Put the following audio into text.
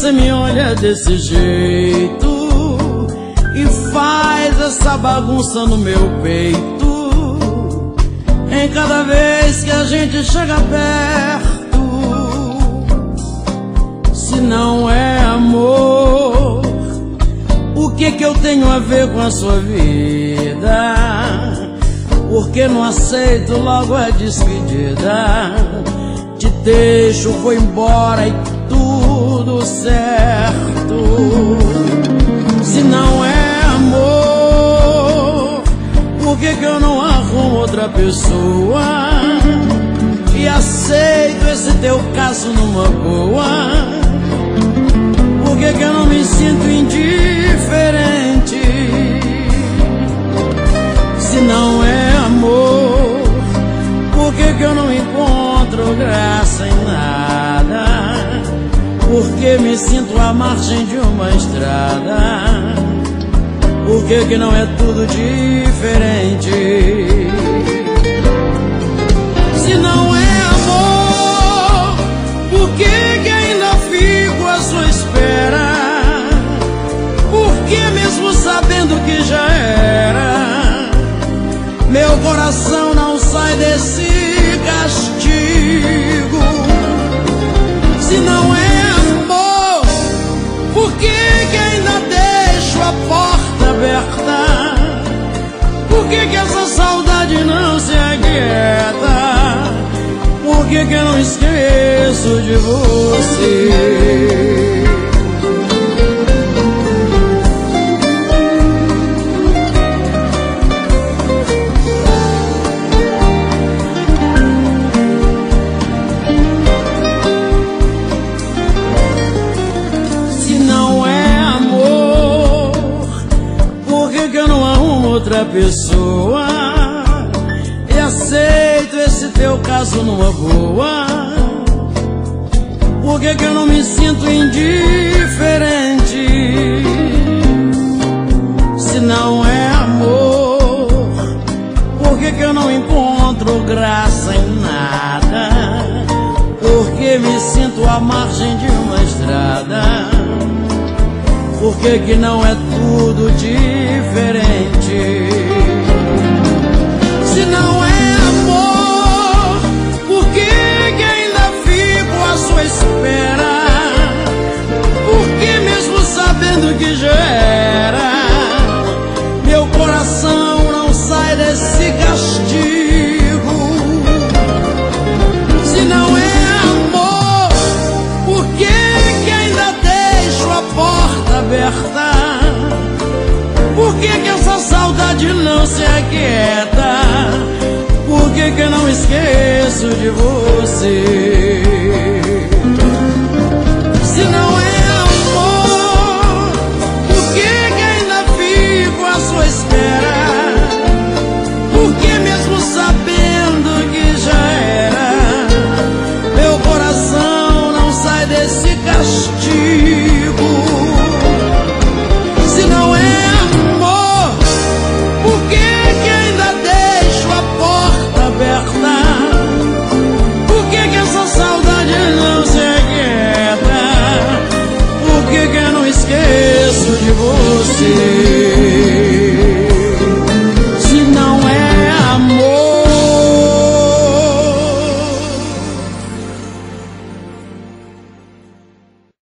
você me olha desse jeito e faz essa bagunça no meu peito em cada vez que a gente chega perto? Se não é amor, o que eu tenho a ver com a sua vida? Por que não aceito logo a despedida? Te deixo, vou embora e tudo certo. Se não é amor, por que eu não arrumo outra pessoa e aceito esse teu caso numa boa? Por que eu não me sinto indiferente? Se não é amor, por que eu não encontro graça em nada? Porque me sinto à margem de uma estrada? Por que não é tudo diferente? Se não é amor, por que ainda fico à sua espera? Porque mesmo sabendo que já era, meu coração não sai desse castigo. Se não é amor, por que ainda deixo a porta aberta? Por que essa saudade não se aquieta? Por que eu não esqueço de você? Outra pessoa e aceito esse teu caso numa boa? Por que eu não me sinto indiferente? Se não é amor, por que eu não encontro graça em nada? Porque me sinto à margem de uma estrada? Por que não é tudo diferente? Se não é amor, por que ainda fico à sua espera? Porque mesmo sabendo que já era, meu coração não sai desse castigo. Se não é amor, por que ainda deixo a porta aberta? Por que essa saudade não se aquieta? Por que eu não esqueço de você? Se não é amor, por que ainda fico à sua espera? Por que mesmo sabendo que já era, meu coração não sai desse castigo? Se não é amor, por que ainda deixo a porta aberta? Por que essa saudade não se aquieta? Por que eu não esqueço de você?